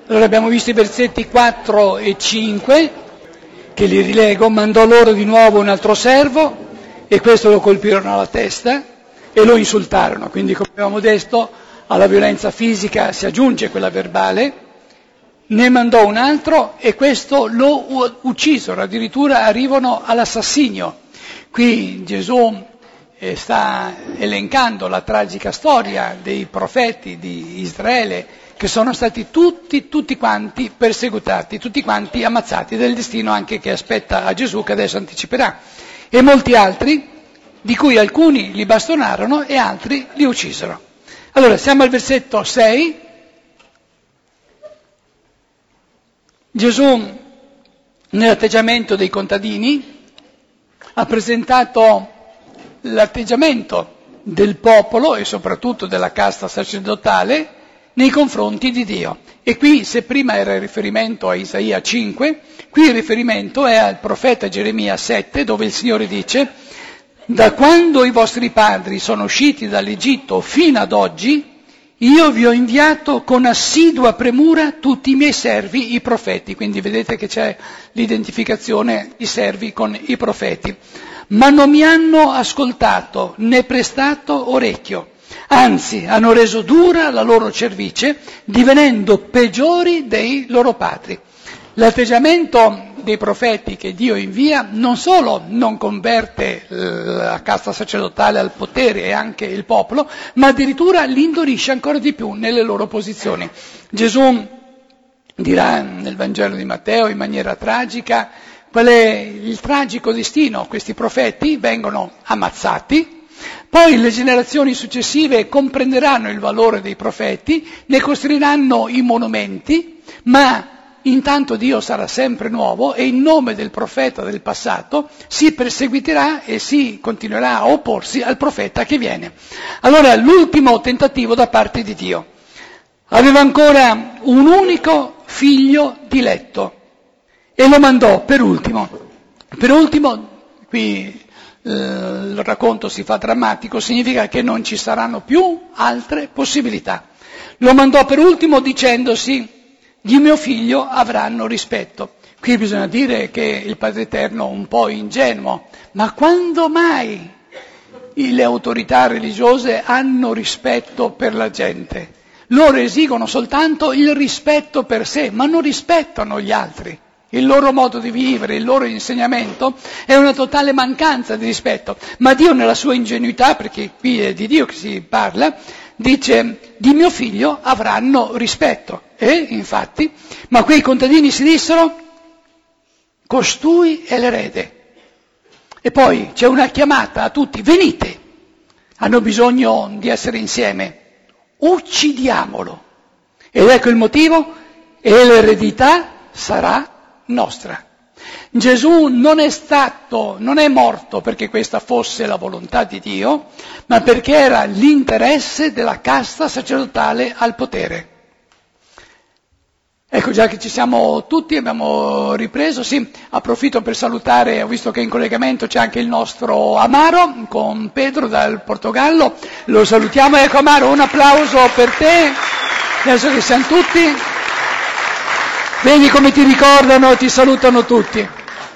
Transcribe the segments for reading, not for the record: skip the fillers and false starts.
Allora abbiamo visto i versetti 4 e 5, che li rilego: mandò loro di nuovo un altro servo e questo lo colpirono alla testa e lo insultarono. Quindi, come abbiamo detto, alla violenza fisica si aggiunge quella verbale. Ne mandò un altro e questo lo uccisero, addirittura arrivano all'assassinio. Qui Gesù sta elencando la tragica storia dei profeti di Israele, che sono stati tutti quanti perseguitati, tutti quanti ammazzati, del destino anche che aspetta a Gesù, che adesso anticiperà, e molti altri, di cui alcuni li bastonarono e altri li uccisero. Allora, siamo al versetto 6. Gesù, nell'atteggiamento dei contadini, ha presentato l'atteggiamento del popolo e soprattutto della casta sacerdotale nei confronti di Dio. E qui, se prima era il riferimento a Isaia 5, qui il riferimento è al profeta Geremia 7, dove il Signore dice: da quando i vostri padri sono usciti dall'Egitto fino ad oggi, io vi ho inviato con assidua premura tutti i miei servi, i profeti. Quindi vedete che c'è l'identificazione di servi con i profeti. Ma non mi hanno ascoltato né prestato orecchio, anzi hanno reso dura la loro cervice, divenendo peggiori dei loro padri. L'atteggiamento dei profeti che Dio invia non solo non converte la casta sacerdotale al potere e anche il popolo, ma addirittura li indurisce ancora di più nelle loro posizioni. Gesù dirà nel Vangelo di Matteo in maniera tragica qual è il tragico destino. Questi profeti vengono ammazzati, poi le generazioni successive comprenderanno il valore dei profeti, ne costruiranno i monumenti, ma intanto Dio sarà sempre nuovo e in nome del profeta del passato si perseguiterà e si continuerà a opporsi al profeta che viene. Allora, l'ultimo tentativo da parte di Dio. Aveva ancora un unico figlio diletto e lo mandò per ultimo. Per ultimo, qui il racconto si fa drammatico, significa che non ci saranno più altre possibilità. Lo mandò per ultimo dicendosi: di mio figlio avranno rispetto. Qui bisogna dire che il Padre Eterno, un po' ingenuo, ma quando mai le autorità religiose hanno rispetto per la gente? Loro esigono soltanto il rispetto per sé, ma non rispettano gli altri. Il loro modo di vivere, il loro insegnamento è una totale mancanza di rispetto. Ma Dio, nella sua ingenuità, perché qui è di Dio che si parla, dice: di mio figlio avranno rispetto. E infatti, ma quei contadini si dissero: costui è l'erede. E poi c'è una chiamata a tutti: venite, hanno bisogno di essere insieme, uccidiamolo. Ed ecco il motivo: e l'eredità sarà nostra. Gesù non è morto perché questa fosse la volontà di Dio, ma perché era l'interesse della casta sacerdotale al potere. Ecco, già che ci siamo tutti, abbiamo ripreso, sì, approfitto per salutare, ho visto che in collegamento c'è anche il nostro Amaro con Pedro dal Portogallo, lo salutiamo. Ecco Amaro, un applauso per te, adesso che siamo tutti, vedi come ti ricordano, ti salutano tutti.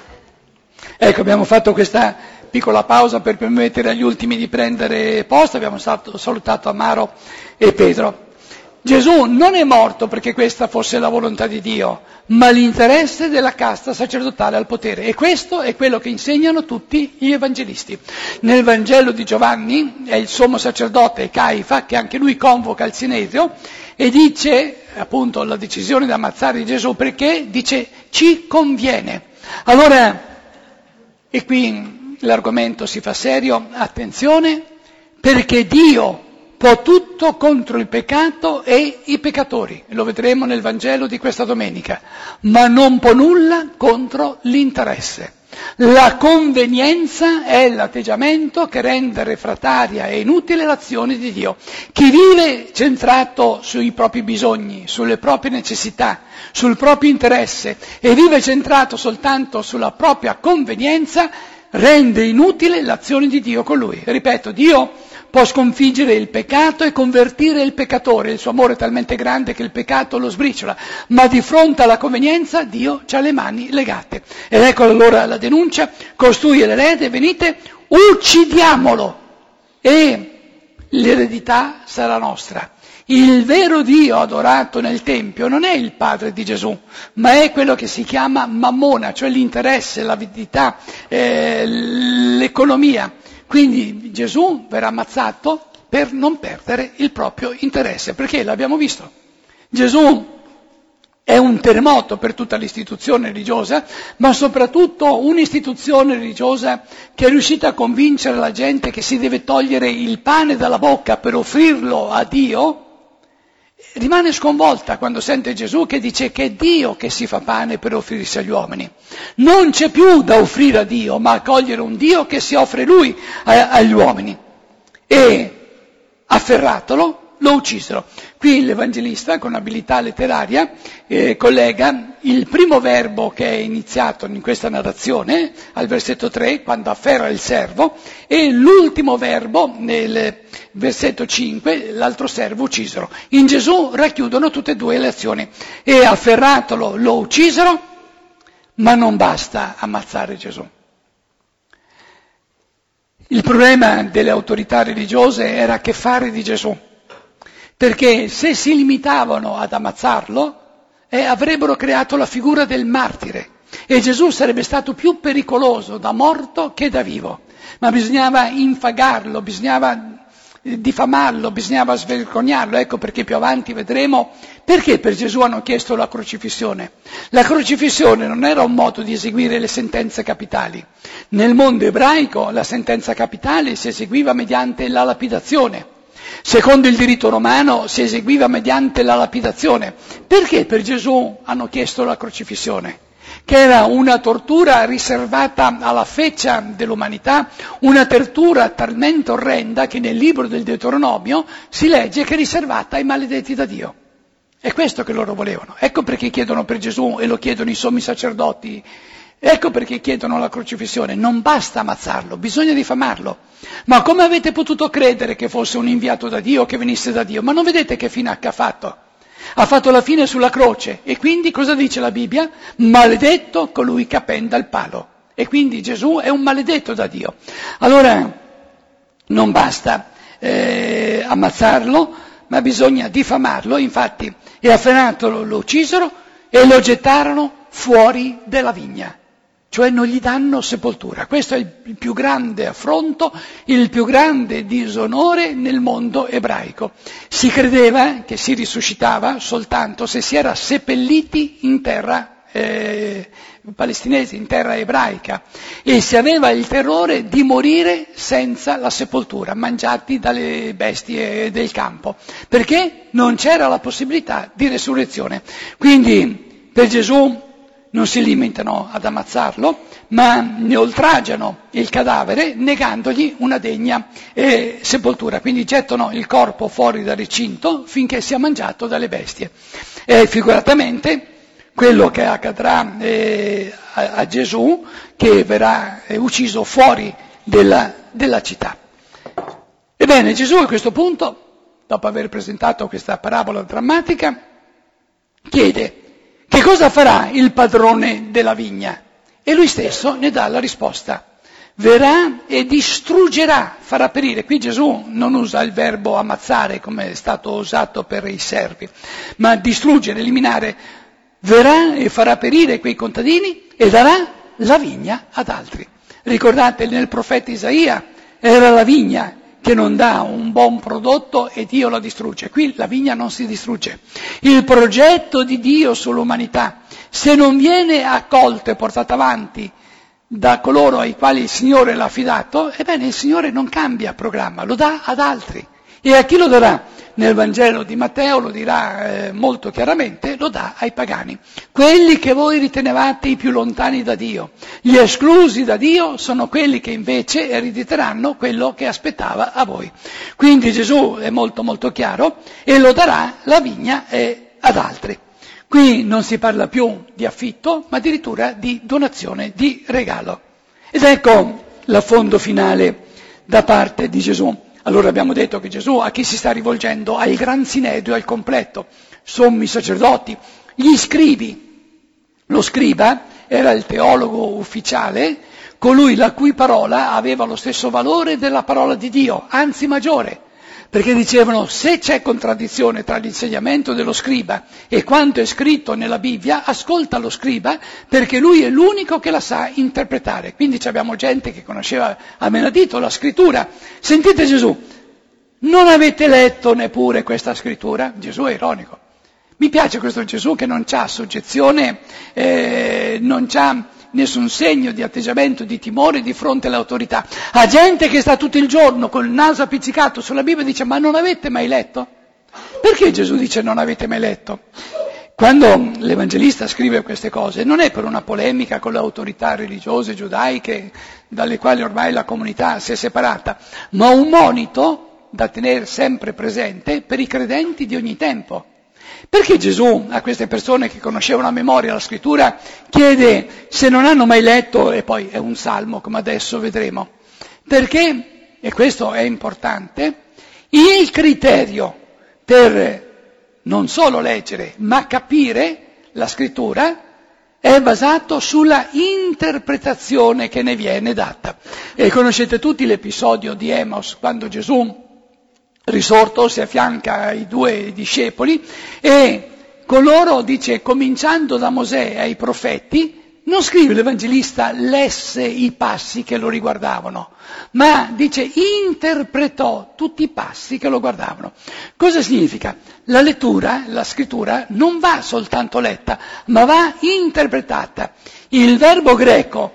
Ecco, abbiamo fatto questa piccola pausa per permettere agli ultimi di prendere posto, abbiamo salutato Amaro e Pedro. Gesù non è morto perché questa fosse la volontà di Dio, ma l'interesse della casta sacerdotale al potere. E questo è quello che insegnano tutti gli evangelisti. Nel Vangelo di Giovanni è il sommo sacerdote Caifa, che anche lui convoca il Sinedrio e dice appunto la decisione di ammazzare Gesù perché dice: ci conviene. Allora, e qui l'argomento si fa serio, attenzione, perché Dio può tutto contro il peccato e i peccatori, lo vedremo nel Vangelo di questa domenica, ma non può nulla contro l'interesse. La convenienza è l'atteggiamento che rende refrattaria e inutile l'azione di Dio. Chi vive centrato sui propri bisogni, sulle proprie necessità, sul proprio interesse e vive centrato soltanto sulla propria convenienza, rende inutile l'azione di Dio con lui. Ripeto, Dio può sconfiggere il peccato e convertire il peccatore. Il suo amore è talmente grande che il peccato lo sbriciola, ma di fronte alla convenienza Dio ha le mani legate. Ed ecco allora la denuncia: costui è l'erede, venite, uccidiamolo e l'eredità sarà nostra. Il vero Dio adorato nel Tempio non è il padre di Gesù, ma è quello che si chiama Mammona, cioè l'interesse, l'avidità, l'economia. Quindi Gesù verrà ammazzato per non perdere il proprio interesse, perché l'abbiamo visto. Gesù è un terremoto per tutta l'istituzione religiosa, ma soprattutto un'istituzione religiosa che è riuscita a convincere la gente che si deve togliere il pane dalla bocca per offrirlo a Dio, rimane sconvolta quando sente Gesù che dice che è Dio che si fa pane per offrirsi agli uomini. Non c'è più da offrire a Dio, ma accogliere un Dio che si offre Lui agli uomini. E afferratolo, lo uccisero. Qui l'Evangelista, con abilità letteraria, collega il primo verbo che è iniziato in questa narrazione, al versetto 3, quando afferra il servo, e l'ultimo verbo, nel versetto 5, l'altro servo uccisero. In Gesù racchiudono tutte e due le azioni. E afferratolo, lo uccisero, ma non basta ammazzare Gesù. Il problema delle autorità religiose era che fare di Gesù. Perché se si limitavano ad ammazzarlo, avrebbero creato la figura del martire e Gesù sarebbe stato più pericoloso da morto che da vivo. Ma bisognava infagarlo, bisognava diffamarlo, bisognava svergognarlo. Ecco perché più avanti vedremo perché per Gesù hanno chiesto la crocifissione. La crocifissione non era un modo di eseguire le sentenze capitali. Nel mondo ebraico la sentenza capitale si eseguiva mediante la lapidazione. Secondo il diritto romano si eseguiva mediante la lapidazione. Perché per Gesù hanno chiesto la crocifissione? Che era una tortura riservata alla feccia dell'umanità, una tortura talmente orrenda che nel libro del Deuteronomio si legge che è riservata ai maledetti da Dio. È questo che loro volevano. Ecco perché chiedono per Gesù e lo chiedono i sommi sacerdoti. Ecco perché chiedono la crocifissione. Non basta ammazzarlo, bisogna diffamarlo. Ma come avete potuto credere che fosse un inviato da Dio, che venisse da Dio? Ma non vedete che fine ha fatto? Ha fatto la fine sulla croce. E quindi cosa dice la Bibbia? Maledetto colui che appenda il palo. E quindi Gesù è un maledetto da Dio. Allora non basta ammazzarlo, ma bisogna diffamarlo. Infatti, e afferratolo lo uccisero e lo gettarono fuori della vigna. Cioè non gli danno sepoltura. Questo è il più grande affronto, il più grande disonore nel mondo ebraico. Si credeva che si risuscitava soltanto se si era seppelliti in terra palestinese, in terra ebraica, e si aveva il terrore di morire senza la sepoltura, mangiati dalle bestie del campo, perché non c'era la possibilità di resurrezione. Quindi per Gesù non si limitano ad ammazzarlo, ma ne oltraggiano il cadavere negandogli una degna sepoltura. Quindi gettano il corpo fuori dal recinto finché sia mangiato dalle bestie. E figuratamente quello che accadrà a Gesù, che verrà ucciso fuori della città. Ebbene, Gesù a questo punto, dopo aver presentato questa parabola drammatica, chiede: che cosa farà il padrone della vigna? E lui stesso ne dà la risposta. Verrà e distruggerà, farà perire. Qui Gesù non usa il verbo ammazzare come è stato usato per i servi, ma distruggere, eliminare. Verrà e farà perire quei contadini e darà la vigna ad altri. Ricordate, nel profeta Isaia era la vigna che non dà un buon prodotto e Dio la distrugge. Qui la vigna non si distrugge. Il progetto di Dio sull'umanità, se non viene accolto e portato avanti da coloro ai quali il Signore l'ha affidato, ebbene il Signore non cambia programma, lo dà ad altri. E a chi lo darà? Nel Vangelo di Matteo lo dirà molto chiaramente, lo dà ai pagani. Quelli che voi ritenevate i più lontani da Dio. Gli esclusi da Dio sono quelli che invece erediteranno quello che aspettava a voi. Quindi Gesù è molto molto chiaro e lo darà la vigna ad altri. Qui non si parla più di affitto, ma addirittura di donazione, di regalo. Ed ecco l'affondo finale da parte di Gesù. Allora abbiamo detto che Gesù a chi si sta rivolgendo? Al Gran Sinedrio, al completo, sommi sacerdoti, gli scribi. Lo scriba era il teologo ufficiale, colui la cui parola aveva lo stesso valore della parola di Dio, anzi maggiore, perché dicevano se c'è contraddizione tra l'insegnamento dello scriba e quanto è scritto nella Bibbia, ascolta lo scriba perché lui è l'unico che la sa interpretare. Quindi abbiamo gente che conosceva a menadito la scrittura. Sentite Gesù, non avete letto neppure questa scrittura? Gesù è ironico. Mi piace questo Gesù che non c'ha soggezione, non c'ha nessun segno di atteggiamento di timore di fronte all'autorità. Ha gente che sta tutto il giorno col naso appiccicato sulla Bibbia e dice ma non avete mai letto? Perché Gesù dice non avete mai letto? Quando l'Evangelista scrive queste cose non è per una polemica con le autorità religiose giudaiche dalle quali ormai la comunità si è separata, ma un monito da tenere sempre presente per i credenti di ogni tempo. Perché Gesù a queste persone che conoscevano a memoria la scrittura chiede se non hanno mai letto, e poi è un salmo come adesso vedremo? Perché, e questo è importante, il criterio per non solo leggere ma capire la scrittura è basato sulla interpretazione che ne viene data. E conoscete tutti l'episodio di Emos quando Gesù risorto si affianca ai due discepoli e coloro, dice, cominciando da Mosè ai profeti, non scrive l'Evangelista lesse i passi che lo riguardavano, ma dice interpretò tutti i passi che lo guardavano. Cosa significa? La lettura, la scrittura, non va soltanto letta, ma va interpretata. Il verbo greco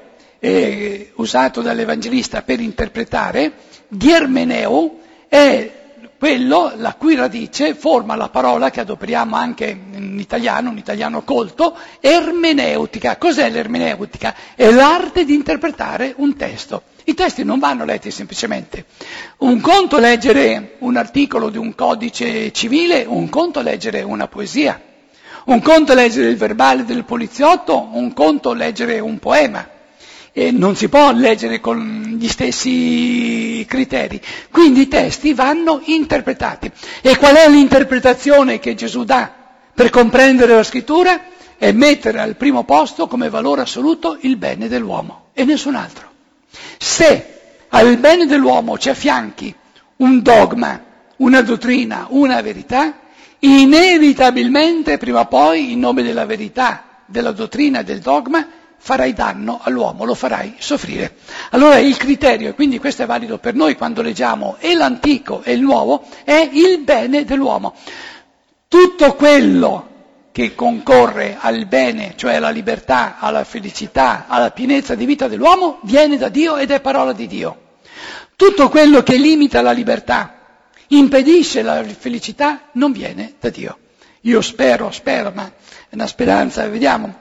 usato dall'Evangelista per interpretare, diermeneu, è quello la cui radice forma la parola che adoperiamo anche in italiano, un italiano colto, ermeneutica. Cos'è l'ermeneutica? È l'arte di interpretare un testo. I testi non vanno letti semplicemente. Un conto leggere un articolo di un codice civile, un conto leggere una poesia. Un conto leggere il verbale del poliziotto, un conto leggere un poema. E non si può leggere con gli stessi criteri. Quindi i testi vanno interpretati. E qual è l'interpretazione che Gesù dà per comprendere la scrittura? È mettere al primo posto come valore assoluto il bene dell'uomo e nessun altro. Se al bene dell'uomo ci affianchi un dogma, una dottrina, una verità, inevitabilmente prima o poi in nome della verità, della dottrina e del dogma farai danno all'uomo, lo farai soffrire. Allora il criterio, e quindi questo è valido per noi quando leggiamo e l'antico e il nuovo, è il bene dell'uomo. Tutto quello che concorre al bene, cioè alla libertà, alla felicità, alla pienezza di vita dell'uomo, viene da Dio ed è parola di Dio. Tutto quello che limita la libertà, impedisce la felicità, non viene da Dio. Io spero, ma è una speranza, vediamo.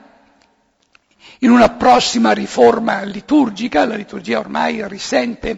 In una prossima riforma liturgica, la liturgia ormai risente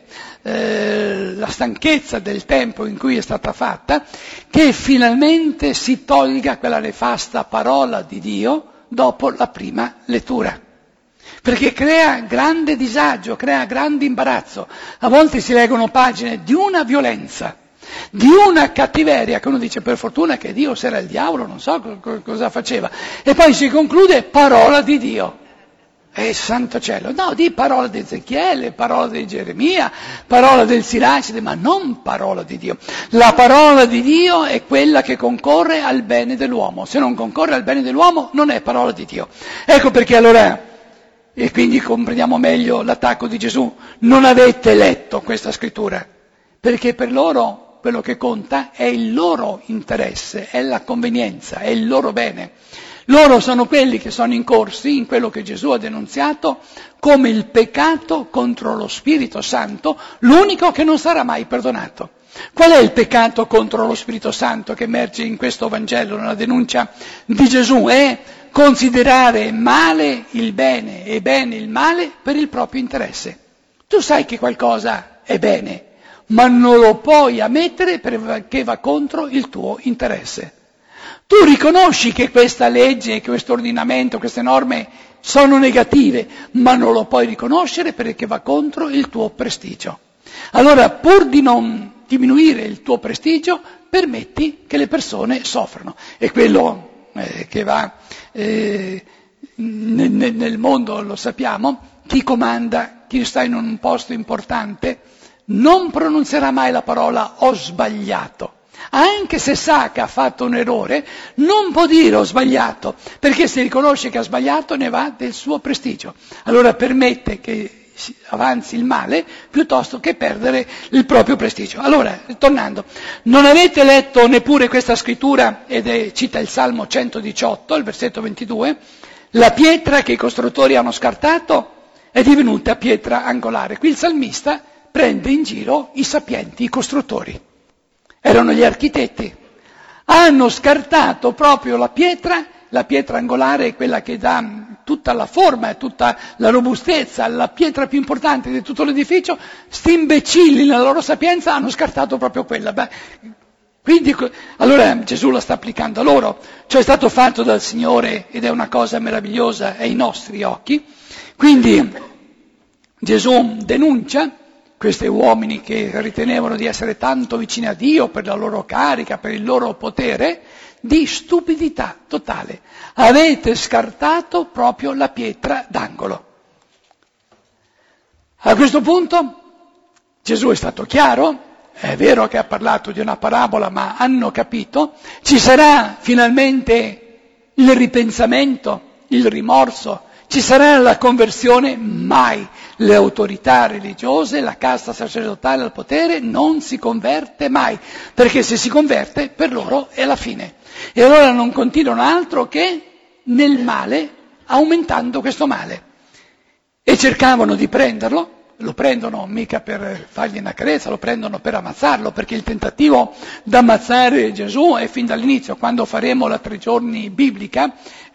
la stanchezza del tempo in cui è stata fatta, che finalmente si tolga quella nefasta parola di Dio dopo la prima lettura. Perché crea grande disagio, crea grande imbarazzo. A volte si leggono pagine di una violenza, di una cattiveria, che uno dice per fortuna che Dio, se era il diavolo, non so cosa faceva. E poi si conclude parola di Dio. Santo cielo, no, di parola di Ezechiele, parola di Geremia, parola del Siracide, ma non parola di Dio. La parola di Dio è quella che concorre al bene dell'uomo. Se non concorre al bene dell'uomo non è parola di Dio. Ecco perché allora, e quindi comprendiamo meglio l'attacco di Gesù, non avete letto questa scrittura, perché per loro quello che conta è il loro interesse, è la convenienza, è il loro bene. Loro sono quelli che sono incorsi in quello che Gesù ha denunziato come il peccato contro lo Spirito Santo, l'unico che non sarà mai perdonato. Qual è il peccato contro lo Spirito Santo che emerge in questo Vangelo, nella denuncia di Gesù? È considerare male il bene e bene il male per il proprio interesse. Tu sai che qualcosa è bene, ma non lo puoi ammettere perché va contro il tuo interesse. Tu riconosci che questa legge, questo ordinamento, queste norme sono negative, ma non lo puoi riconoscere perché va contro il tuo prestigio. Allora, pur di non diminuire il tuo prestigio, permetti che le persone soffrano. E quello che va nel mondo, lo sappiamo, chi comanda, chi sta in un posto importante, non pronunzierà mai la parola ho sbagliato. Anche se sa che ha fatto un errore, non può dire ho sbagliato, perché se riconosce che ha sbagliato ne va del suo prestigio. Allora permette che avanzi il male piuttosto che perdere il proprio prestigio. Allora, tornando, non avete letto neppure questa scrittura, cita il Salmo 118, il versetto 22, la pietra che i costruttori hanno scartato è divenuta pietra angolare. Qui il salmista prende in giro i sapienti, i costruttori. Erano gli architetti. Hanno scartato proprio la pietra angolare è quella che dà tutta la forma e tutta la robustezza, la pietra più importante di tutto l'edificio. Sti imbecilli nella loro sapienza hanno scartato proprio quella. Quindi, allora Gesù la sta applicando a loro. Ciò è stato fatto dal Signore ed è una cosa meravigliosa ai nostri occhi. Quindi Gesù denuncia questi uomini che ritenevano di essere tanto vicini a Dio per la loro carica, per il loro potere, di stupidità totale. Avete scartato proprio la pietra d'angolo. A questo punto Gesù è stato chiaro, è vero che ha parlato di una parabola, ma hanno capito, ci sarà finalmente il ripensamento, il rimorso, ci sarà la conversione? Mai. Le autorità religiose, la casta sacerdotale al potere non si converte mai, perché se si converte per loro è la fine. E allora non continuano altro che nel male, aumentando questo male. E cercavano di prenderlo, lo prendono mica per fargli una carezza, lo prendono per ammazzarlo, perché il tentativo di ammazzare Gesù è fin dall'inizio. Quando faremo la 3 giorni biblica,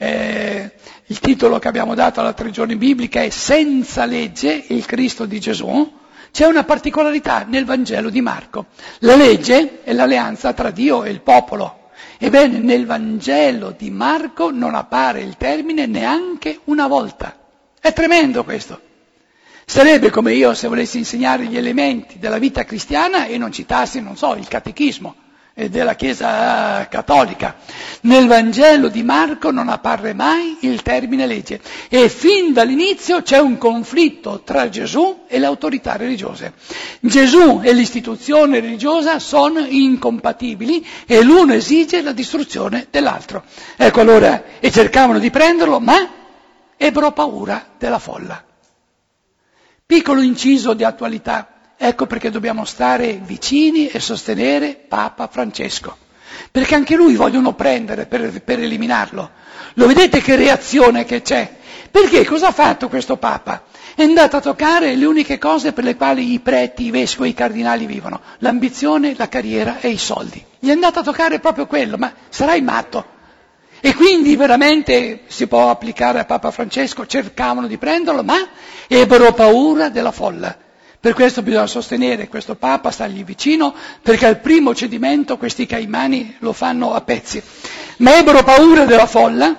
il titolo che abbiamo dato alla 3 giorni biblica è Senza legge, il Cristo di Gesù. C'è una particolarità nel Vangelo di Marco. La legge è l'alleanza tra Dio e il popolo. Ebbene, nel Vangelo di Marco non appare il termine neanche una volta. È tremendo questo. Sarebbe come io se volessi insegnare gli elementi della vita cristiana e non citassi, non so, il catechismo della Chiesa cattolica. Nel Vangelo di Marco non appare mai il termine legge e fin dall'inizio c'è un conflitto tra Gesù e le autorità religiose. Gesù e l'istituzione religiosa sono incompatibili e l'uno esige la distruzione dell'altro. Ecco allora, e cercavano di prenderlo, ma ebbero paura della folla. Piccolo inciso di attualità. Ecco perché dobbiamo stare vicini e sostenere Papa Francesco, perché anche lui vogliono prendere per eliminarlo. Lo vedete che reazione che c'è? Perché cosa ha fatto questo Papa? È andato a toccare le uniche cose per le quali i preti, i vescovi, i cardinali vivono, l'ambizione, la carriera e i soldi. Gli è andato a toccare proprio quello, ma sarai matto. E quindi veramente si può applicare a Papa Francesco, cercavano di prenderlo, ma ebbero paura della folla. Per questo bisogna sostenere questo Papa, stargli vicino, perché al primo cedimento questi caimani lo fanno a pezzi. Ma ebbero paura della folla,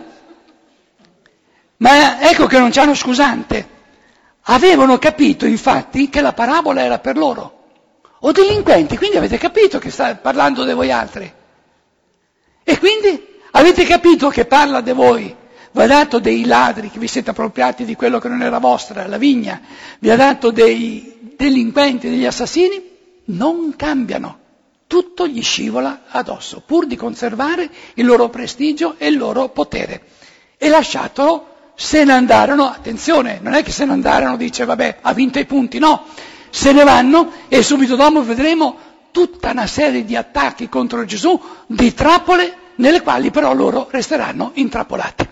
ma ecco che non c'hanno scusante. Avevano capito infatti che la parabola era per loro. O delinquenti, quindi avete capito che sta parlando di voi altri. E quindi avete capito che parla di voi. Vi ha dato dei ladri che vi siete appropriati di quello che non era vostra, la vigna. Vi ha dato dei delinquenti, degli assassini. Non cambiano. Tutto gli scivola addosso, pur di conservare il loro prestigio e il loro potere. E lasciatelo, se ne andarono, attenzione, non è che se ne andarono, dice vabbè, ha vinto i punti, no. Se ne vanno e subito dopo vedremo tutta una serie di attacchi contro Gesù, di trappole, nelle quali però loro resteranno intrappolati.